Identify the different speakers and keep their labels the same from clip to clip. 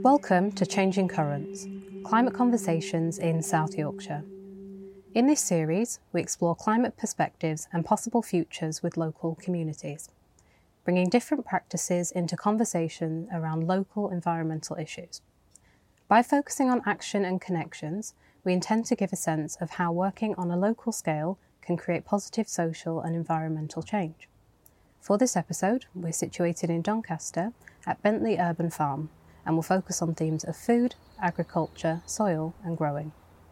Speaker 1: Welcome to Changing Currents, climate conversations in South Yorkshire. In this series, we explore climate perspectives and possible futures with local communities, bringing different practices into conversation around local environmental issues. By focusing on action and connections, we intend to give a sense of how working on a local scale can create positive social and environmental change. For this episode, we're situated in Doncaster at Bentley Urban Farm, and will focus on themes of food, agriculture, soil and growing.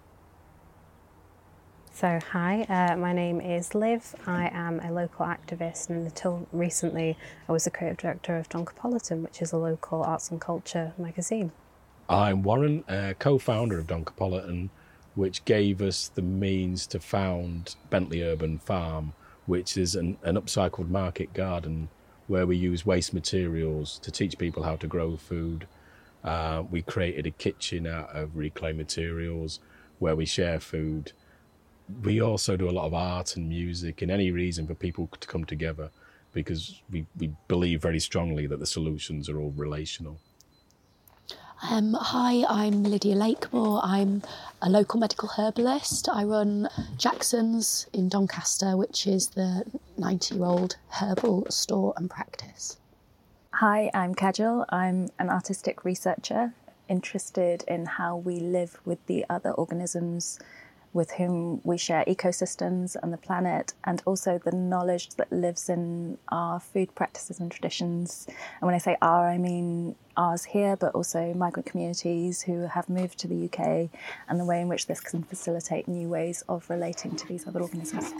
Speaker 1: So hi, my name is Liv. I am a local activist, and until recently I was the creative director of Doncapolitan, which is a local arts and culture magazine.
Speaker 2: I'm Warren, co-founder of Doncapolitan, which gave us the means to found Bentley Urban Farm, which is an upcycled market garden where we use waste materials to teach people how to grow food. We created a kitchen out of reclaimed materials where we share food. We also do a lot of art and music and any reason for people to come together, because we believe very strongly that the solutions are all relational.
Speaker 3: Hi, I'm Lydia Lakemore. I'm a local medical herbalist. I run Jackson's in Doncaster, which is the 90-year-old herbal store and practice.
Speaker 4: Hi, I'm Kajal. I'm an artistic researcher interested in how we live with the other organisms with whom we share ecosystems and the planet, and also the knowledge that lives in our food practices and traditions. And when I say our, I mean ours here, but also migrant communities who have moved to the UK, and the way in which this can facilitate new ways of relating to these other organisms.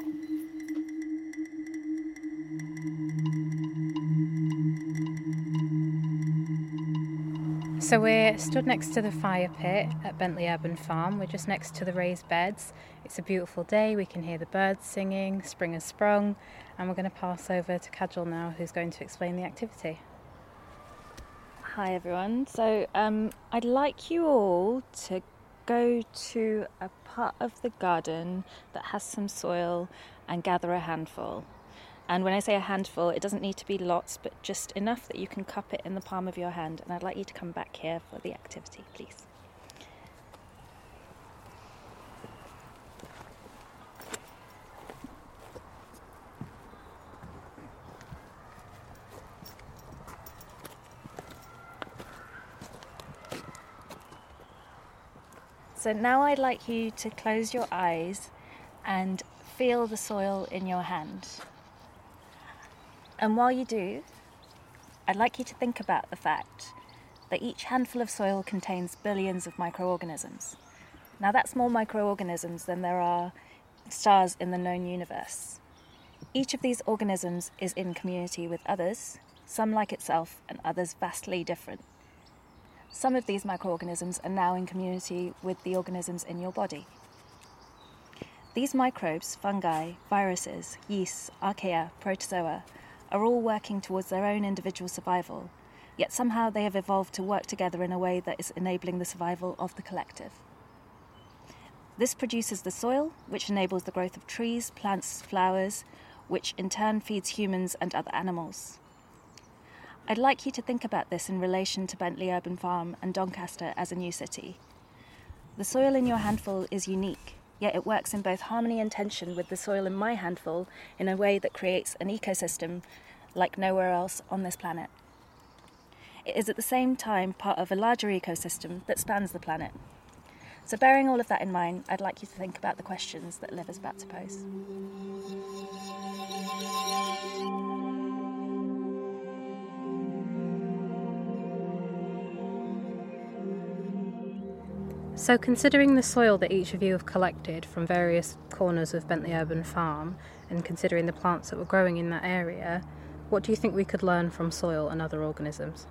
Speaker 1: So we're stood next to the fire pit at Bentley Urban Farm. We're just next to the raised beds. It's a beautiful day. We can hear the birds singing, spring has sprung, and we're going to pass over to Kajal now, who's going to explain the activity.
Speaker 4: Hi everyone. So I'd like you all to go to a part of the garden that has some soil and gather a handful. And when I say a handful, it doesn't need to be lots, but just enough that you can cup it in the palm of your hand. And I'd like you to come back here for the activity, please. So now I'd like you to close your eyes and feel the soil in your hand. And while you do, I'd like you to think about the fact that each handful of soil contains billions of microorganisms. Now that's more microorganisms than there are stars in the known universe. Each of these organisms is in community with others, some like itself and others vastly different. Some of these microorganisms are now in community with the organisms in your body. These microbes, fungi, viruses, yeasts, archaea, protozoa, are all working towards their own individual survival, yet somehow they have evolved to work together in a way that is enabling the survival of the collective. This produces the soil, which enables the growth of trees, plants, flowers, which in turn feeds humans and other animals. I'd like you to think about this in relation to Bentley Urban Farm and Doncaster as a new city. The soil in your handful is unique, yet it works in both harmony and tension with the soil in my handful in a way that creates an ecosystem like nowhere else on this planet. It is at the same time part of a larger ecosystem that spans the planet. So bearing all of that in mind, I'd like you to think about the questions that Liv is about to pose.
Speaker 1: So considering the soil that each of you have collected from various corners of Bentley Urban Farm, and considering the plants that were growing in that area, what do you think we could learn from soil and other organisms?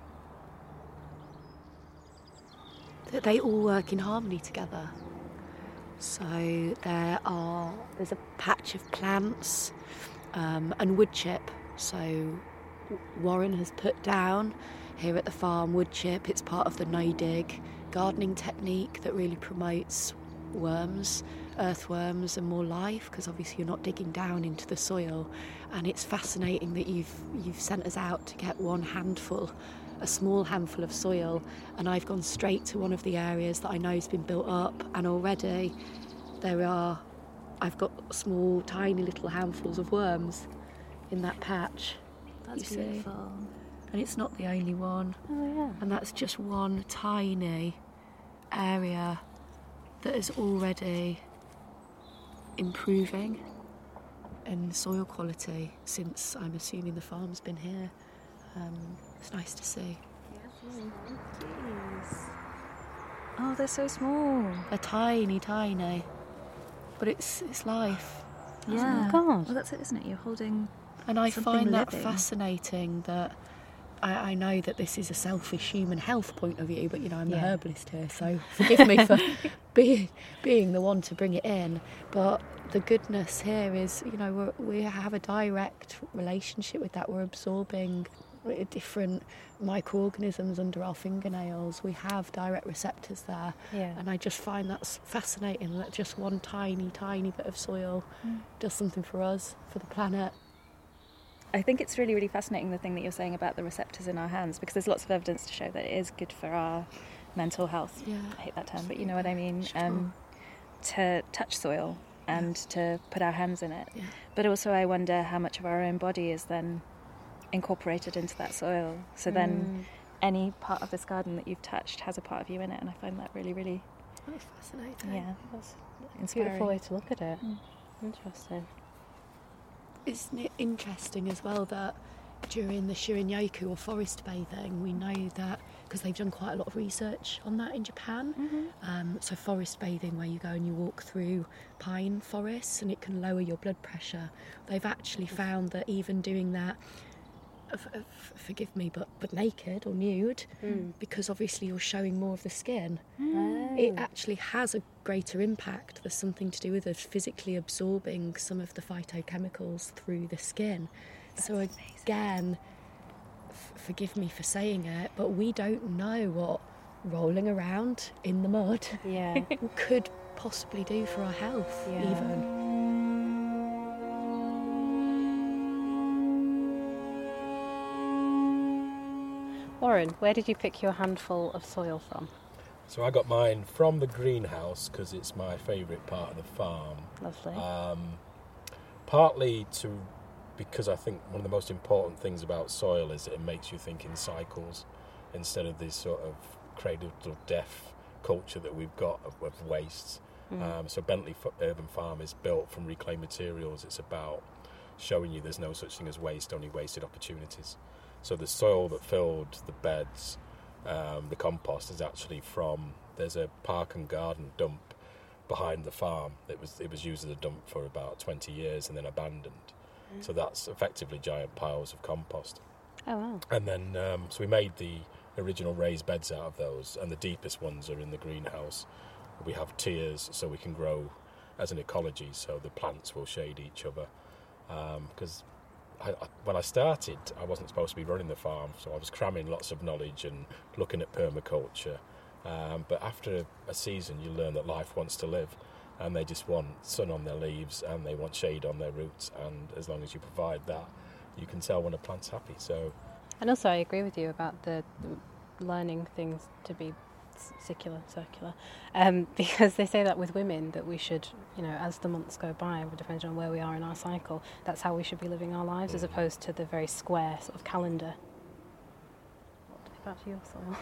Speaker 3: That they all work in harmony together. So there's a patch of plants and wood chip. So Warren has put down here at the farm wood chip. It's part of the no-dig gardening technique that really promotes worms, earthworms and more life, because obviously you're not digging down into the soil. And it's fascinating that you've sent us out to get one handful a small handful of soil, and I've gone straight to one of the areas that I know has been built up, and already I've got small, tiny little handfuls of worms in that patch.
Speaker 4: That's
Speaker 3: you
Speaker 4: beautiful.
Speaker 3: See? And it's not the only one.
Speaker 4: Oh, yeah.
Speaker 3: And that's just one tiny area that is already improving in soil quality since, I'm assuming, the farm's been here. It's nice to see.
Speaker 4: Oh, they're so small.
Speaker 3: They're tiny, tiny. But it's life.
Speaker 4: Yeah.
Speaker 1: Oh, God.
Speaker 4: Well, that's it, isn't it? You're holding.
Speaker 3: And I
Speaker 4: Something
Speaker 3: find that
Speaker 4: living.
Speaker 3: fascinating that I know that this is a selfish human health point of view, but I'm the herbalist here, so forgive me for being the one to bring it in. But the goodness here is, we have a direct relationship with that. We're absorbing different microorganisms under our fingernails. We have direct receptors there.
Speaker 1: Yeah.
Speaker 3: And I just find that's fascinating that just one tiny, tiny bit of soil does something for us, for the planet.
Speaker 4: I think it's really, really fascinating the thing that you're saying about the receptors in our hands, because there's lots of evidence to show that it is good for our mental health.
Speaker 3: Yeah.
Speaker 4: I hate that term, but you know what I mean.
Speaker 3: Sure.
Speaker 4: To touch soil and to put our hands in it.
Speaker 3: Yeah.
Speaker 4: But also I wonder how much of our own body is then incorporated into that soil. So then any part of this garden that you've touched has a part of you in it, and I find that really, really,
Speaker 3: That's fascinating.
Speaker 4: yeah,
Speaker 1: That's a
Speaker 4: inspiring.
Speaker 1: beautiful way to look at it. Interesting.
Speaker 3: Isn't it interesting as well that during the Shirin-yoku or forest bathing, we know that, because they've done quite a lot of research on that in Japan, so forest bathing where you go and you walk through pine forests and it can lower your blood pressure. They've actually found that even doing that, forgive me, but naked or nude, because obviously you're showing more of the skin, it actually has a greater impact. There's something to do with us physically absorbing some of the phytochemicals through the skin. So again, forgive me for saying it, but we don't know what rolling around in the mud
Speaker 1: Yeah.
Speaker 3: could possibly do for our health,
Speaker 1: Yeah.
Speaker 3: even.
Speaker 1: Warren, where did you pick your handful of soil from?
Speaker 2: So I got mine from the greenhouse because it's my favourite part of the farm.
Speaker 1: Lovely.
Speaker 2: Partly because I think one of the most important things about soil is that it makes you think in cycles instead of this sort of cradle to death culture that we've got of wastes. So Bentley Urban Farm is built from reclaimed materials. It's about showing you there's no such thing as waste, only wasted opportunities. So the soil that filled the beds, the compost, is actually from, there's a park and garden dump behind the farm. It was used as a dump for about 20 years and then abandoned. So that's effectively giant piles of compost.
Speaker 1: Oh, wow.
Speaker 2: And then, so we made the original raised beds out of those, and the deepest ones are in the greenhouse. We have tiers so we can grow as an ecology, so the plants will shade each other. Because when I started, I wasn't supposed to be running the farm, so I was cramming lots of knowledge and looking at permaculture. But after a season, you learn that life wants to live, and they just want sun on their leaves and they want shade on their roots. And as long as you provide that, you can tell when a plant's happy. So,
Speaker 1: And also, I agree with you about the learning things to be circular, because they say that with women, that we should, as the months go by, depending on where we are in our cycle, that's how we should be living our lives, as opposed to the very square sort of calendar. What about your soil?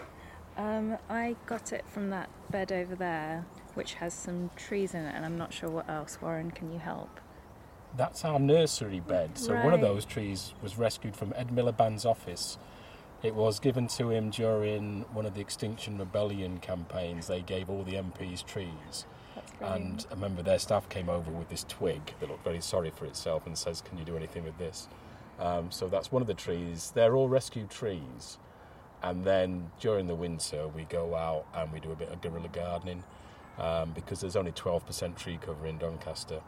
Speaker 4: I got it from that bed over there, which has some trees in it, and I'm not sure what else. Warren, can you help?
Speaker 2: that's our nursery bed. So one of
Speaker 4: Right.
Speaker 2: those trees was rescued from Ed Miliband's office. It was given to him during one of the Extinction Rebellion campaigns. They gave all the MPs trees.
Speaker 4: That's brilliant.
Speaker 2: And a member of their staff came over with this twig that looked very sorry for itself and says, "Can you do anything with this?" So that's one of the trees. They're all rescued trees. And then during the winter, we go out and we do a bit of guerrilla gardening because there's only 12% tree cover in Doncaster.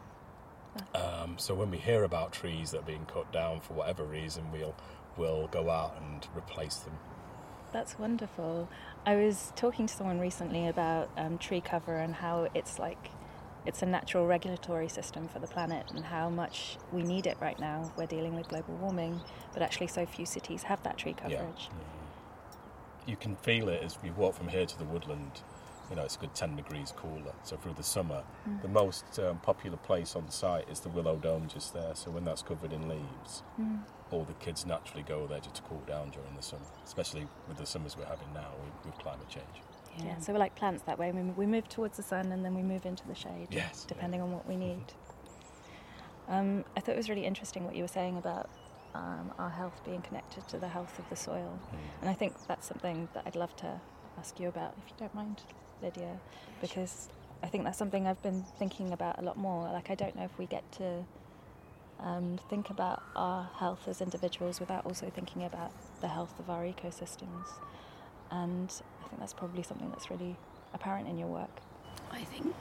Speaker 2: So when we hear about trees that are being cut down for whatever reason, we'll go out and replace them.
Speaker 4: That's wonderful. I was talking to someone recently about tree cover and how it's a natural regulatory system for the planet and how much we need it right now. We're dealing with global warming, but actually so few cities have that tree coverage.
Speaker 2: you can feel it as we walk from here to the woodland. You know, it's a good 10 degrees cooler. So through the summer, the most popular place on the site is the Willow Dome just there. So when that's covered in leaves, all the kids naturally go there just to cool down during the summer, especially with the summers we're having now with climate change.
Speaker 4: Yeah, so we're like plants that way. We move towards the sun and then we move into the shade,
Speaker 2: yes,
Speaker 4: depending on what we need. I thought it was really interesting what you were saying about our health being connected to the health of the soil. And I think that's something that I'd love to ask you about, if you don't mind, Lydia, because I think that's something I've been thinking about a lot more. Like, I don't know if we get to think about our health as individuals without also thinking about the health of our ecosystems. And I think that's probably something that's really apparent in your work.
Speaker 3: I think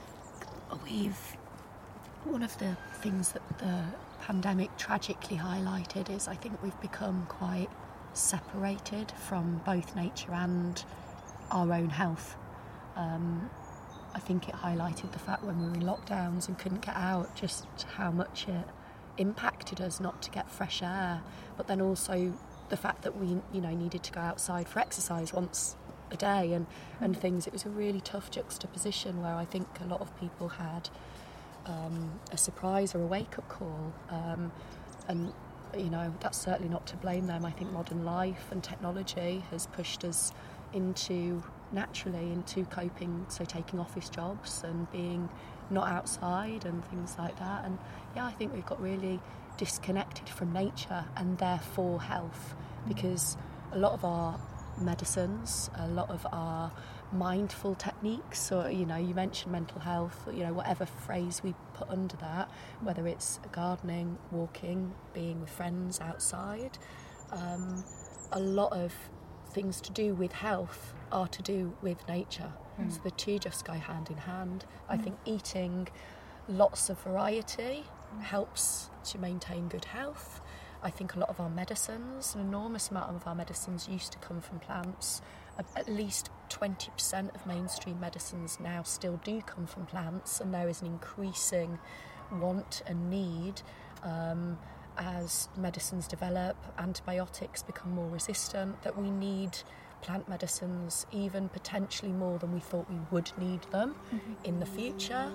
Speaker 3: one of the things that the pandemic tragically highlighted is I think we've become quite separated from both nature and our own health. I think it highlighted the fact when we were in lockdowns and couldn't get out, just how much it impacted us not to get fresh air, but then also the fact that we needed to go outside for exercise once a day and things. It was a really tough juxtaposition where I think a lot of people had a surprise or a wake-up call, and that's certainly not to blame them. I think modern life and technology has pushed us into coping, so taking office jobs and being not outside and things like that. And yeah, I think we've got really disconnected from nature and therefore health, because a lot of our medicines, a lot of our mindful techniques, or you mentioned mental health, whatever phrase we put under that, whether it's gardening, walking, being with friends outside, a lot of things to do with health are to do with nature. So the two just go hand in hand. I think eating lots of variety helps to maintain good health. I think a lot of our medicines, an enormous amount of our medicines used to come from plants. At least 20% of mainstream medicines now still do come from plants, and there is an increasing want and need as medicines develop, antibiotics become more resistant, that we need plant medicines even potentially more than we thought we would need them in the future.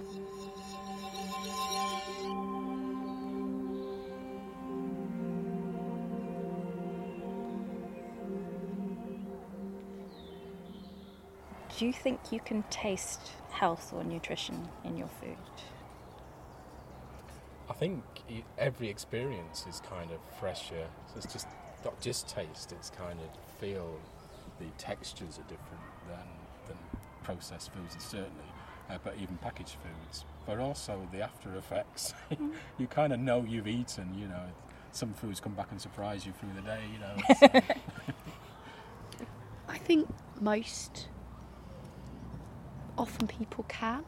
Speaker 4: Do you think you can taste health or nutrition in your food?
Speaker 2: I think every experience is kind of fresher. So it's just not just taste, it's kind of feel. The textures are different than processed foods, and certainly, but even packaged foods. But also the after effects. You kind of know you've eaten, Some foods come back and surprise you through the day,
Speaker 3: I think often people can.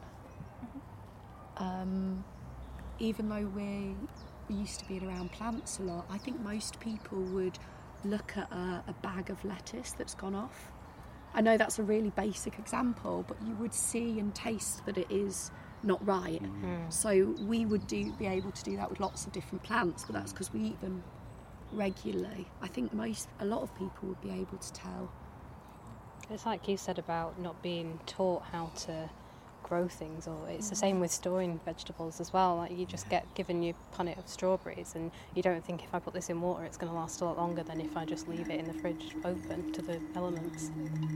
Speaker 3: Even though we used to be around plants a lot, I think most people would look at a bag of lettuce that's gone off. I know that's a really basic example, but you would see and taste that it is not right. So we would be able to do that with lots of different plants, but that's because we eat them regularly. I think a lot of people would be able to tell.
Speaker 1: It's like you said about not being taught how to grow things, or it's the same with storing vegetables as well. Like, you just get given your punnet of strawberries and you don't think, if I put this in water it's going to last a lot longer than if I just leave it in the fridge open to the elements.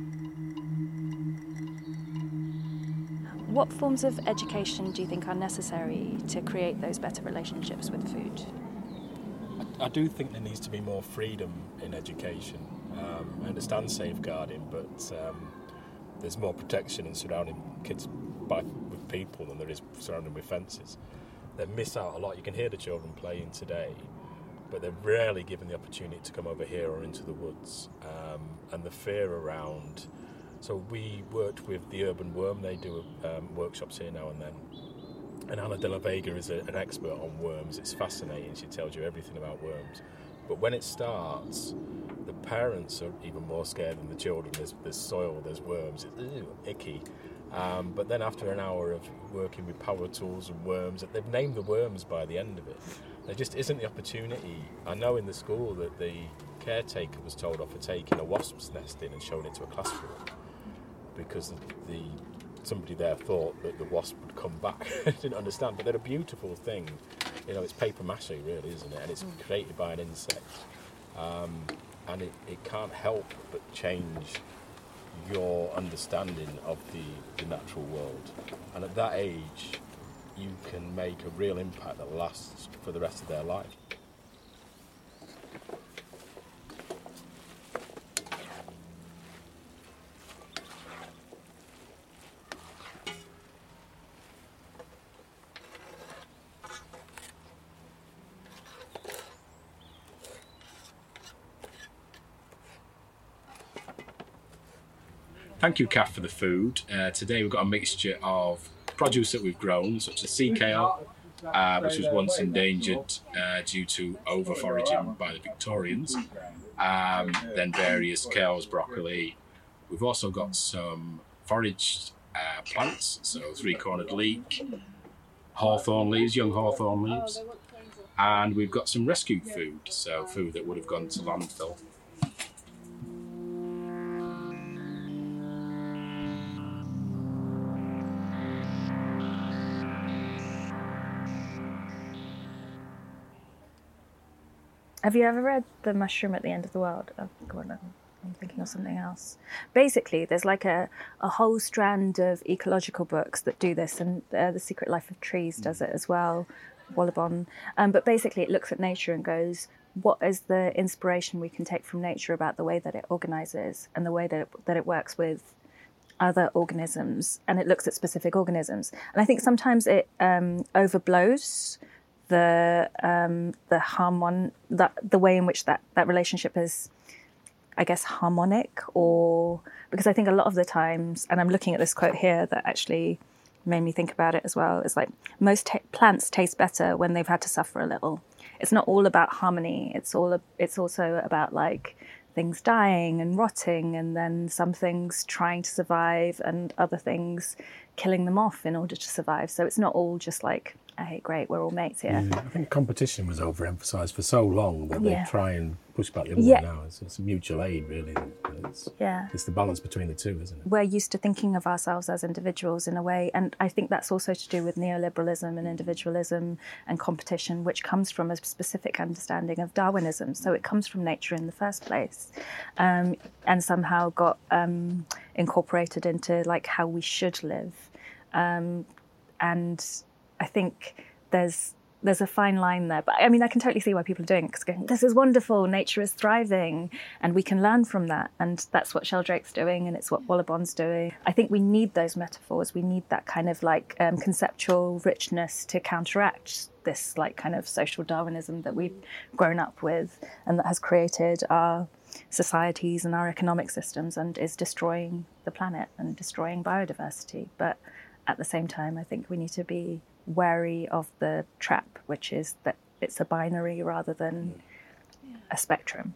Speaker 4: What forms of education do you think are necessary to create those better relationships with food?
Speaker 2: I do think there needs to be more freedom in education. I understand safeguarding, but there's more protection in surrounding kids with people than there is surrounding with fences. They miss out a lot. You can hear the children playing today, but they're rarely given the opportunity to come over here or into the woods. And the fear around... So we worked with the Urban Worm. They do workshops here now and then. And Anna de la Vega is an expert on worms. It's fascinating. She tells you everything about worms. But when it starts, the parents are even more scared than the children. There's soil, there's worms. It's icky. But then after an hour of working with power tools and worms, they've named the worms by the end of it. There just isn't the opportunity. I know in the school that the caretaker was told off for taking a wasp's nest in and showing it to a classroom because somebody there thought that the wasp would come back. Didn't understand, but they're a beautiful thing. It's paper mache, really, isn't it? And it's created by an insect. And it can't help but change your understanding of the natural world. And at that age, you can make a real impact that lasts for the rest of their life. Thank you, Kath, for the food. Today we've got a mixture of produce that we've grown, such as sea kale, which was once endangered due to over-foraging by the Victorians, then various kales, broccoli. We've also got some foraged plants, so three-cornered leek, hawthorn leaves, young hawthorn leaves, and we've got some rescued food, so food that would have gone to landfill.
Speaker 4: Have you ever read The Mushroom at the End of the World? Oh, God, I'm thinking of something else. Basically, there's like a whole strand of ecological books that do this, and The Secret Life of Trees does it as well, Wallabon. But basically, it looks at nature and goes, what is the inspiration we can take from nature about the way that it organises and the way that it works with other organisms? And it looks at specific organisms. And I think sometimes it overblows the way in which that relationship is, I guess, harmonic, or because I think a lot of the times, and I'm looking at this quote here that actually made me think about it as well, it's like most plants taste better when they've had to suffer a little. It's not all about harmony. It's also about like things dying and rotting, and then some things trying to survive and other things killing them off in order to survive. So it's not all just like, hey, great, we're all mates here.
Speaker 2: I think competition was overemphasised for so long that they try and push back the other way now. It's a mutual aid, really. It's the balance between the two, isn't it?
Speaker 4: We're used to thinking of ourselves as individuals in a way, and I think that's also to do with neoliberalism and individualism and competition, which comes from a specific understanding of Darwinism. So it comes from nature in the first place, and somehow got incorporated into like how we should live. And I think there's a fine line there. But I mean, I can totally see why people are doing it, because going, this is wonderful, nature is thriving, and we can learn from that. And that's what Sheldrake's doing, and it's what Wallabon's doing. I think we need those metaphors. We need that kind of like conceptual richness to counteract this like kind of social Darwinism that we've grown up with, and that has created our societies and our economic systems and is destroying the planet and destroying biodiversity. But at the same time, I think we need to be wary of the trap, which is that it's a binary rather than a spectrum.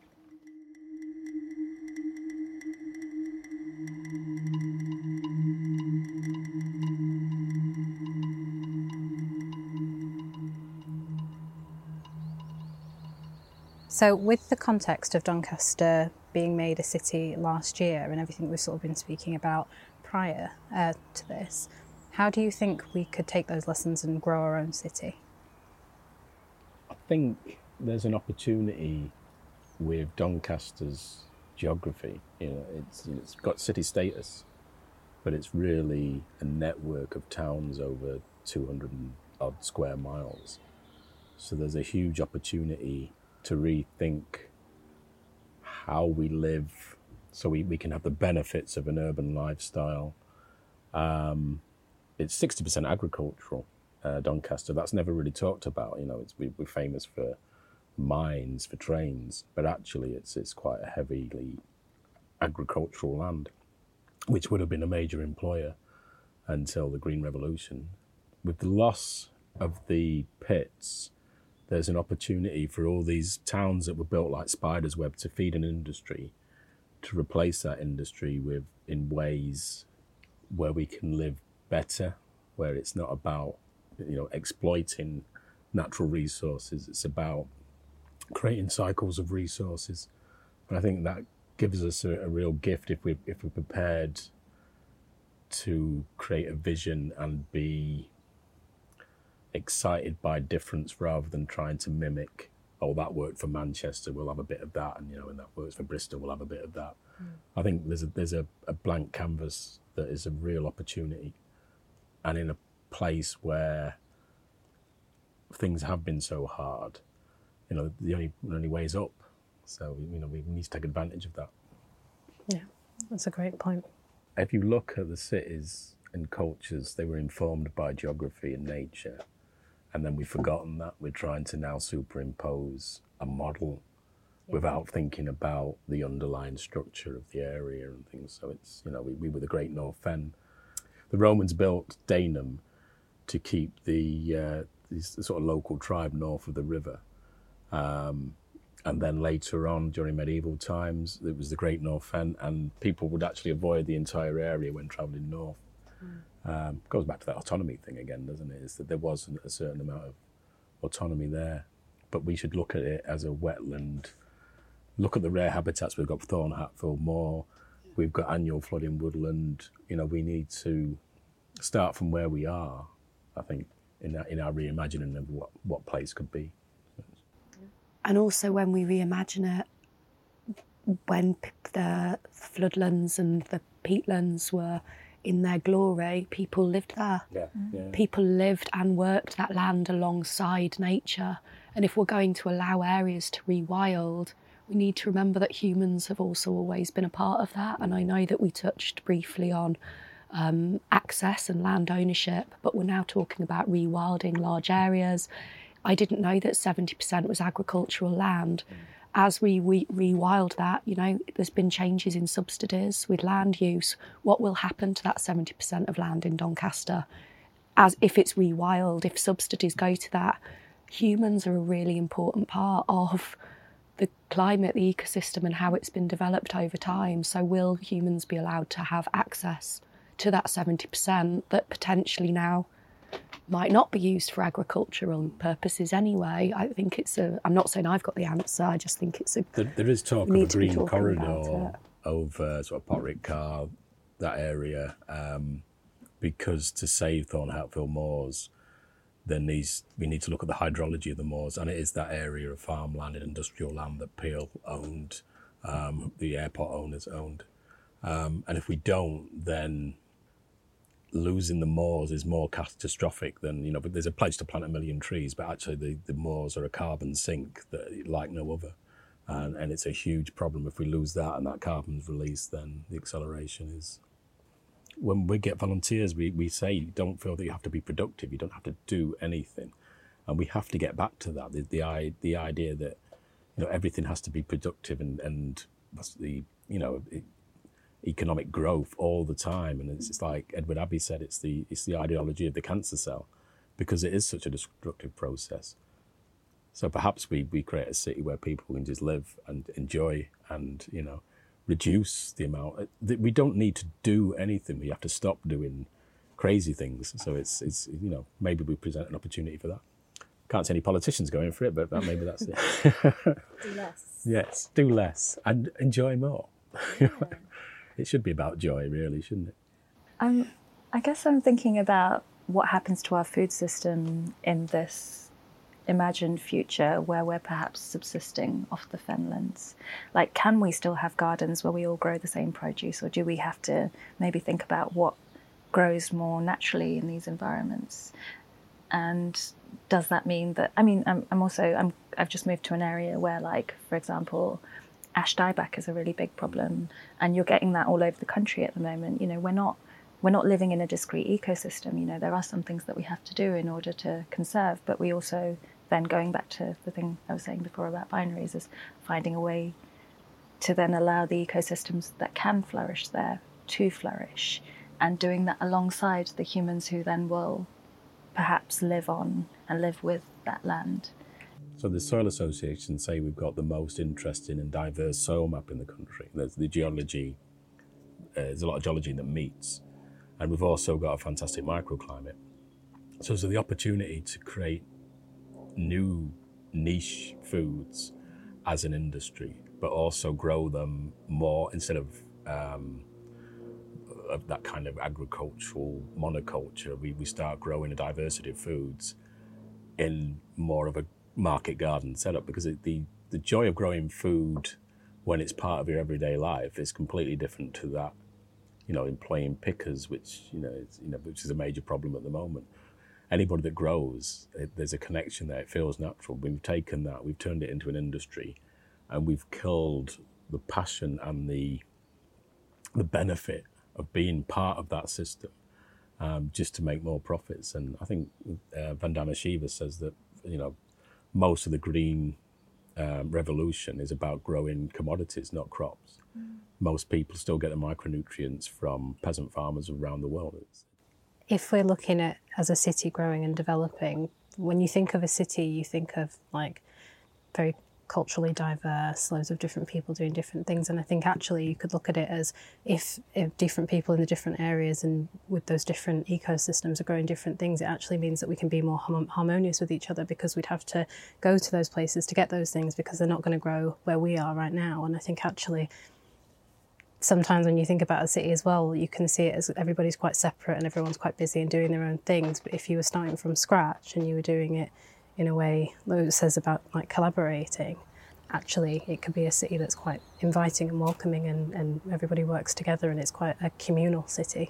Speaker 1: So with the context of Doncaster being made a city last year and everything we've sort of been speaking about prior to this, how do you think we could take those lessons and grow our own city?
Speaker 2: I think there's an opportunity with Doncaster's geography. It's got city status, but it's really a network of towns over 200 odd square miles. So there's a huge opportunity to rethink how we live so we can have the benefits of an urban lifestyle. It's 60% agricultural, Doncaster. That's never really talked about. We're famous for mines, for trains, but actually it's quite a heavily agricultural land, which would have been a major employer until the Green Revolution. With the loss of the pits, there's an opportunity for all these towns that were built like spider's web to feed an industry, to replace that industry in ways where we can live better, where it's not about exploiting natural resources. It's about creating cycles of resources. And I think that gives us a real gift if we're prepared to create a vision and be excited by difference rather than trying to mimic, oh, that worked for Manchester, we'll have a bit of that, and and that works for Bristol, we'll have a bit of that. I think there's a blank canvas that is a real opportunity, and in a place where things have been so hard, the only way is up. So we need to take advantage of that.
Speaker 1: Yeah, that's a great point.
Speaker 2: If you look at the cities and cultures, they were informed by geography and nature, and then we've forgotten that. We're trying to now superimpose a model without thinking about the underlying structure of the area and things. So it's, we were the Great North Fen. The Romans built Danum to keep the sort of local tribe north of the river. And then later on, during medieval times, it was the Great North Fen, and people would actually avoid the entire area when travelling north. Goes back to that autonomy thing again, doesn't it? Is that there wasn't a certain amount of autonomy there, but we should look at it as a wetland. Look at the rare habitats. We've got Thorn Hatfield Moor, we've got annual flooding woodland. We need to start from where we are, I think, in our reimagining of what place could be.
Speaker 3: And also when we reimagine it, when the floodlands and the peatlands were in their glory, people lived there.
Speaker 2: Yeah.
Speaker 3: People lived and worked that land alongside nature. And if we're going to allow areas to rewild, we need to remember that humans have also always been a part of that. And I know that we touched briefly on access and land ownership, but we're now talking about rewilding large areas. I didn't know that 70% was agricultural land. As we rewild that, there's been changes in subsidies with land use. What will happen to that 70% of land in Doncaster? As if it's rewild, if subsidies go to that, humans are a really important part of the climate, the ecosystem, and how it's been developed over time. So will humans be allowed to have access to that 70% that potentially now might not be used for agricultural purposes anyway? I think I'm not saying I've got the answer, I just think it's
Speaker 2: There is talk of a green corridor over sort of Potterick Car, that area, because to save Thorn Hatfield Moors, we need to look at the hydrology of the moors, and it is that area of farmland and industrial land that Peel owned, the airport owners owned. And if we don't, then losing the moors is more catastrophic than, but there's a pledge to plant 1 million trees, but actually the moors are a carbon sink that like no other. And it's a huge problem. If we lose that and that carbon's released, then the acceleration is... When we get volunteers, we say, you don't feel that you have to be productive, you don't have to do anything. And we have to get back to that, the idea that, everything has to be productive and economic growth all the time. And it's like Edward Abbey said, it's the ideology of the cancer cell, because it is such a destructive process. So perhaps we create a city where people can just live and enjoy and, reduce the amount. We don't need to do anything. We have to stop doing crazy things. So it's maybe we present an opportunity for that. Can't see any politicians going for it, but maybe that's it.
Speaker 4: Do less.
Speaker 2: Yes, do less and enjoy more.
Speaker 4: Yeah.
Speaker 2: It should be about joy, really, shouldn't it?
Speaker 4: I guess I'm thinking about what happens to our food system in this imagined future where we're perhaps subsisting off the fenlands. Like, can we still have gardens where we all grow the same produce, or do we have to maybe think about what grows more naturally in these environments? And does that mean that, I've just moved to an area where, like, for example, ash dieback is a really big problem, and you're getting that all over the country at the moment. We're not living in a discrete ecosystem. There are some things that we have to do in order to conserve, but we also, then going back to the thing I was saying before about binaries, is finding a way to then allow the ecosystems that can flourish there to flourish, and doing that alongside the humans who then will perhaps live on and live with that land.
Speaker 2: So the Soil Association say we've got the most interesting and diverse soil map in the country. There's the geology, there's a lot of geology that meets, and we've also got a fantastic microclimate. So the opportunity to create new niche foods as an industry, but also grow them more instead of that kind of agricultural monoculture. We start growing a diversity of foods in more of a market garden setup, because the joy of growing food when it's part of your everyday life is completely different to that, employing pickers, which is a major problem at the moment. Anybody that grows, there's a connection there. It feels natural. We've taken that, we've turned it into an industry, and we've killed the passion and the benefit of being part of that system, just to make more profits. And I think Vandana Shiva says that most of the green revolution is about growing commodities, not crops. Most people still get the micronutrients from peasant farmers around the world.
Speaker 1: If we're looking at as a city growing and developing, when you think of a city, you think of like very culturally diverse, loads of different people doing different things. And I think actually you could look at it as if different people in the different areas and with those different ecosystems are growing different things, it actually means that we can be more harmonious with each other, because we'd have to go to those places to get those things because they're not going to grow where we are right now. And I think actually sometimes when you think about a city as well, you can see it as everybody's quite separate and everyone's quite busy and doing their own things. But if you were starting from scratch and you were doing it in a way, like it says about like collaborating, actually it could be a city that's quite inviting and welcoming, and everybody works together, and it's quite a communal city.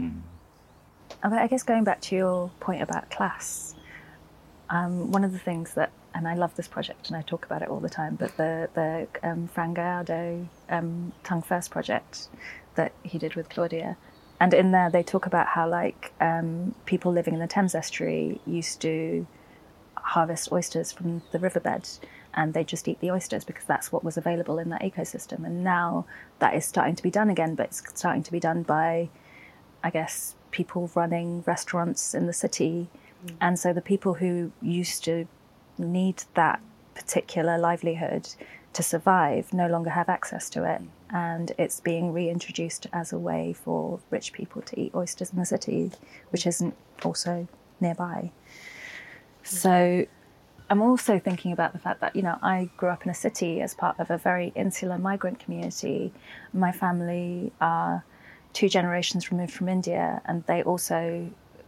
Speaker 4: I guess going back to your point about class, one of the things that, and I love this project and I talk about it all the time, but the Fran Gallardo Tongue First project that he did with Claudia, and in there they talk about how like people living in the Thames estuary used to harvest oysters from the riverbed, and they just eat the oysters because that's what was available in that ecosystem. And now that is starting to be done again, but it's starting to be done by, I guess, people running restaurants in the city. And so the people who used to need that particular livelihood to survive no longer have access to it, and it's being reintroduced as a way for rich people to eat oysters in the city, which isn't also nearby. So I'm also thinking about the fact that, I grew up in a city as part of a very insular migrant community. My family are 2 generations removed from India, and they also,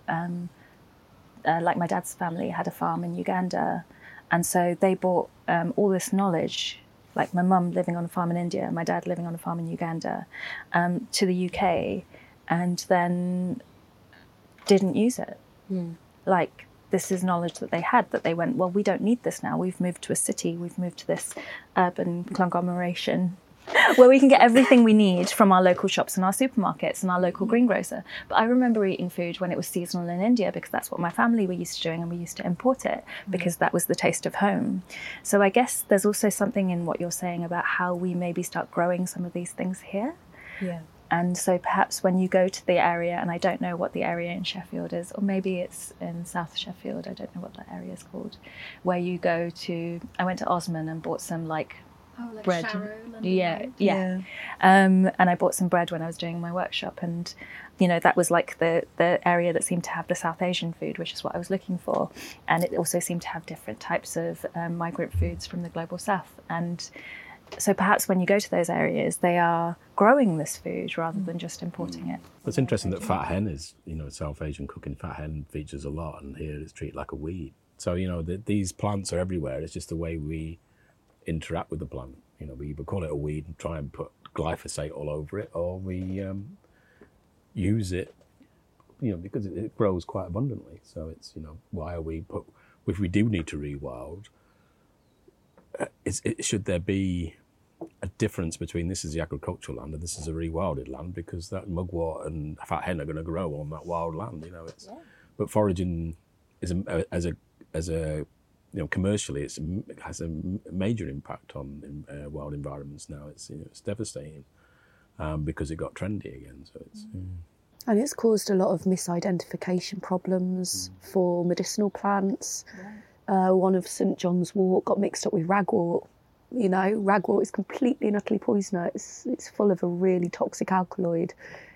Speaker 4: like my dad's family, had a farm in Uganda. And so they brought all this knowledge, like my mum living on a farm in India, my dad living on a farm in Uganda, to the UK, and then didn't use it. Like, this is knowledge that they had, that they went, well, we don't need this now. We've moved to a city. We've moved to this urban conglomeration where we can get everything we need from our local shops and our supermarkets and our local greengrocer. But I remember eating food when it was seasonal in India, because that's what my family were used to doing, and we used to import it because that was the taste of home. So I guess there's also something in what you're saying about how we maybe start growing some of these things here.
Speaker 1: Yeah.
Speaker 4: And so perhaps when you go to the area, and I don't know what the area in Sheffield is, or maybe it's in South Sheffield, I don't know what that area is called, where you go to, I went to Osman and bought some like bread.
Speaker 5: Sharrow,
Speaker 4: Yeah. And I bought some bread when I was doing my workshop, and that was like the area that seemed to have the South Asian food, which is what I was looking for. And it also seemed to have different types of migrant foods from the global south. And so perhaps when you go to those areas, they are growing this food rather than just importing it.
Speaker 2: It's interesting that fat hen is, South Asian cooking. Fat hen features a lot, and here it's treated like a weed. So, these plants are everywhere. It's just the way we interact with the plant. We either call it a weed and try and put glyphosate all over it, or we use it, because it grows quite abundantly. So it's, why are we if we do need to rewild, should there be a difference between this is the agricultural land and this is a rewilded land, because that mugwort and fat hen are going to grow on that wild land, But foraging is commercially it has a major impact on wild environments now. It's devastating because it got trendy again. So it's
Speaker 3: and it's caused a lot of misidentification problems for medicinal plants. One of St John's wort got mixed up with ragwort. Ragwort is completely and utterly poisonous. It's full of a really toxic alkaloid.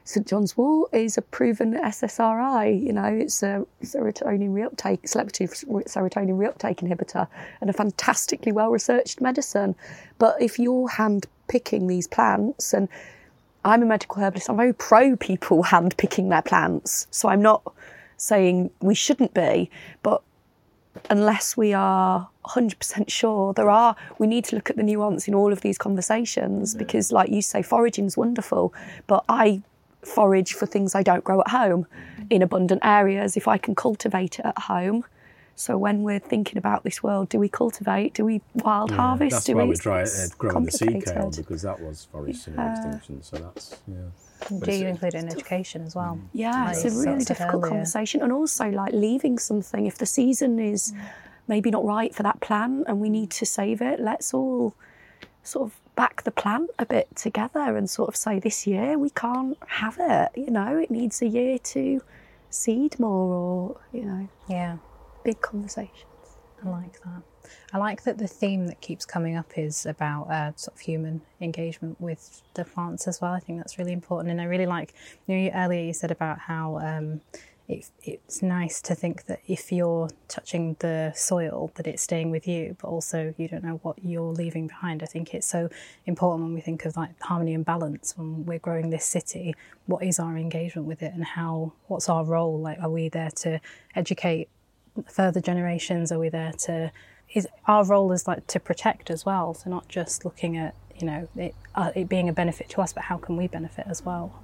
Speaker 5: St John's Wort is a proven SSRI. You know, it's a selective serotonin reuptake inhibitor and a fantastically well-researched medicine. But if you're hand-picking these plants, and I'm a medical herbalist, I'm very pro people hand-picking their plants, so I'm not saying we shouldn't be, but unless we are 100% sure, we need to look at the nuance in all of these conversations, because like you say, foraging's wonderful, but I forage for things I don't grow at home in abundant areas if I can cultivate it at home. So when we're thinking about this world, do we cultivate? Do we wild harvest?
Speaker 2: That's why we're growing the sea kale, because that was forest in extinction. So that's,
Speaker 1: Do you include it in education as well?
Speaker 5: Yeah,
Speaker 1: like
Speaker 5: it's a really difficult conversation. And also like leaving something, if the season is maybe not right for that plant and we need to save it, let's all sort of back the plant a bit together and sort of say, this year we can't have it, you know, it needs a year to seed more, or, you know.
Speaker 1: Yeah.
Speaker 5: Big conversations.
Speaker 1: I like that. I like that the theme that keeps coming up is about sort of human engagement with the plants as well. I think that's really important. And I really like, earlier you said about how it's nice to think that if you're touching the soil, that it's staying with you, but also you don't know what you're leaving behind. I think it's so important when we think of like harmony and balance when we're growing this city. What is our engagement with it, and what's our role? Like, are we there to educate further generations? Are we there to? Is our role is like to protect as well? So not just looking at it being a benefit to us, but how can we benefit as well?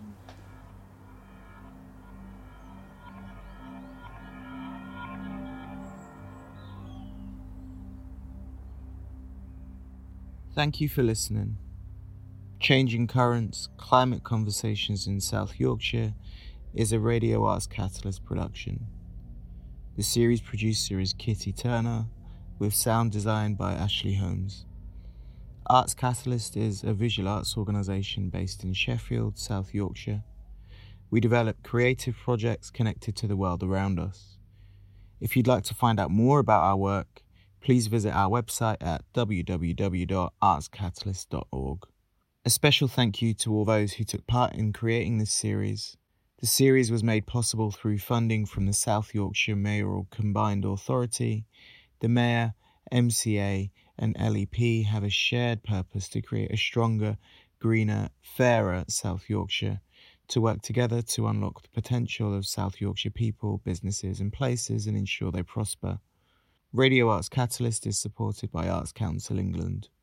Speaker 6: Thank you for listening. Changing Currents, Climate Conversations in South Yorkshire is a Radio Arts Catalyst production. The series producer is Kitty Turner, with sound design by Ashley Holmes. Arts Catalyst is a visual arts organisation based in Sheffield, South Yorkshire. We develop creative projects connected to the world around us. If you'd like to find out more about our work, please visit our website at www.artscatalyst.org. A special thank you to all those who took part in creating this series. The series was made possible through funding from the South Yorkshire Mayoral Combined Authority. The Mayor, MCA and LEP have a shared purpose to create a stronger, greener, fairer South Yorkshire, to work together to unlock the potential of South Yorkshire people, businesses and places and ensure they prosper. Radio Arts Catalyst is supported by Arts Council England.